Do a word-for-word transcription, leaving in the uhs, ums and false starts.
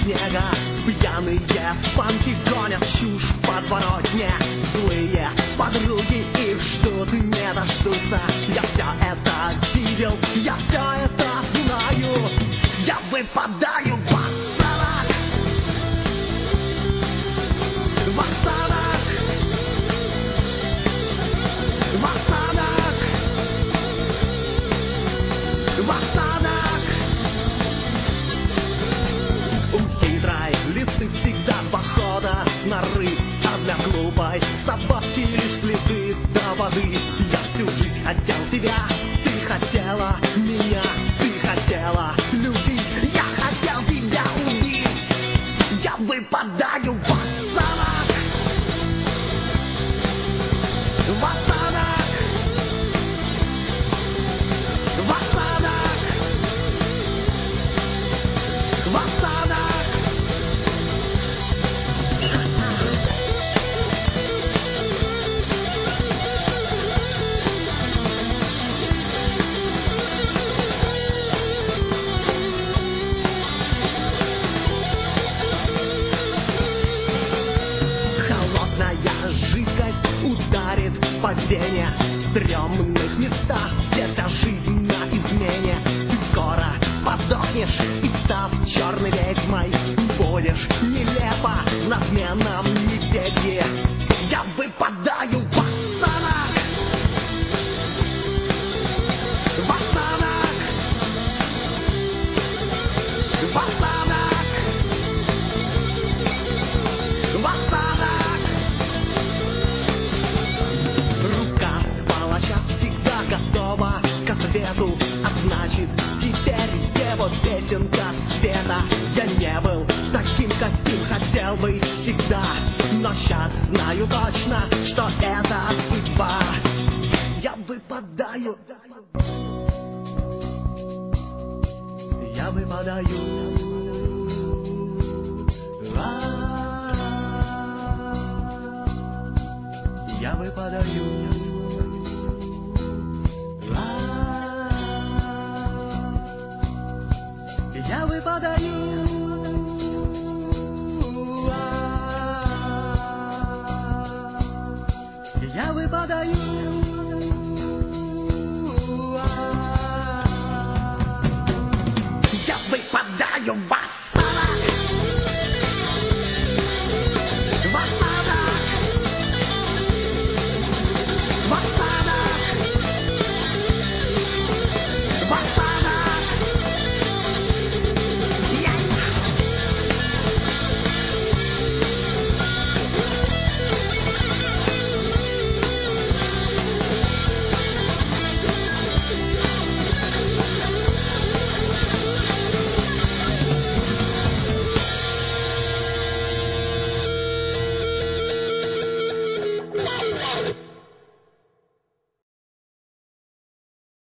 снега. Пьяные панки гонят чушь в подворотне. Злые подруги их ждут и не дождутся. Я все это видел, я все это знаю. Я выпадаю в осадок, в осадок, в осадок, в осадок. У хитрой лисы всегда похода на рыб, а для глупой собаки лишь следы до воды. Я всю жизнь хотел тебя, ты хотела меня, ты хотела любить, я хотел тебя убить. Я выпадаю в осадок, в осадок, в осадок, в осадок. Жидкость ударит по вене в стрёмных местах, где вся жизнь на измене. Ты скоро подохнешь и, став черной ведьмой, будешь нелепо на сменном медведе. Я выпадаю в осадок, в осадок, в осадок, в осадок. Готова к ответу, а значит, теперь его песенка света. Я не был таким, каким хотел быть всегда, но сейчас знаю точно, что это судьба. Я выпадаю, я выпадаю, я выпадаю. Я выпадаю, я выпадаю.